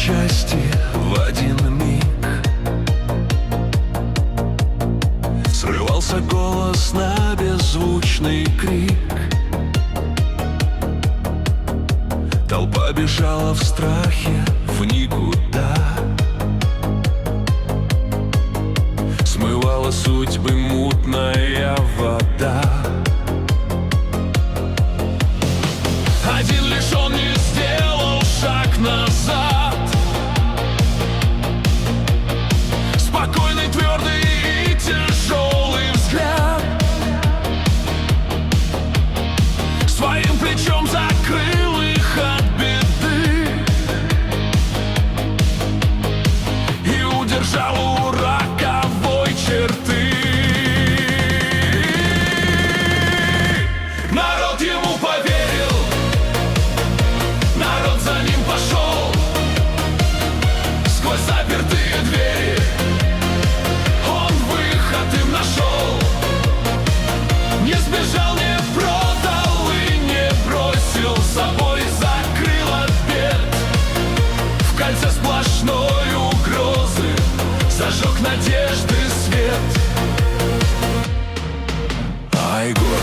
счастье в один миг. Срывался голос на беззвучный крик. Толпа бежала в страхе в никуда, смывала судьбы мутная вода. Один лишь он не сделал шаг назад, спокойный, твердый и тяжелый взгляд. Своим плечом закрыл их от беды и удержал у роковой черты. Народ ему поверил, народ за ним пошел. Сквозь запертые двери он выход им нашел. Не сбежал, не продал и не бросил с собой, закрыл от бед. В кольце сплошной угрозы зажег надежды свет. Айгор.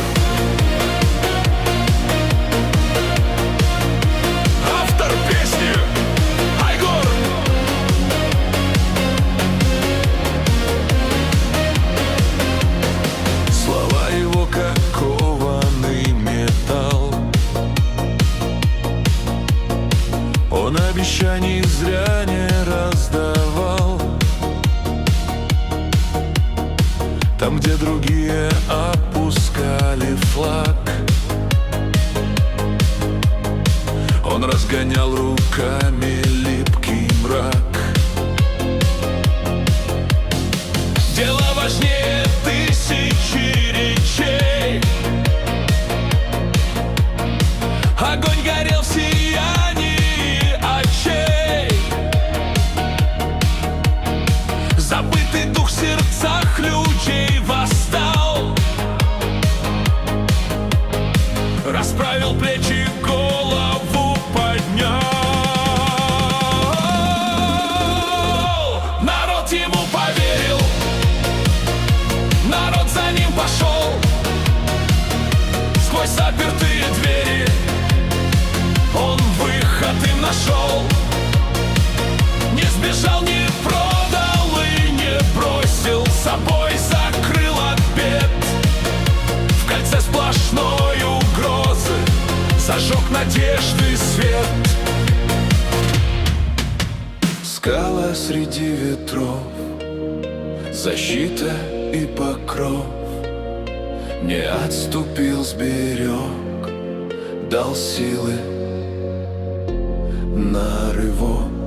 Автор песни Айгор. Слова его как кованый металл. Он обещаний зря не раздавал. Там, где другие опускали флаг, он разгонял руками липкий мрак. Дело важнее тысячи речей. Огонь горел в сиянии очей. Забытый дух в сердцах людей восстал, расправил плечи, голову поднял. Народ ему поверил, народ за ним пошел. Сквозь запертые двери он выход им нашел. Не сбежал, не продал и не бросил с собой, закрыл от бед. В кольце сплошной угрозы зажег надежды свет. Скала среди ветров, защита и покров. Не отступил с берег, дал силы на рывок.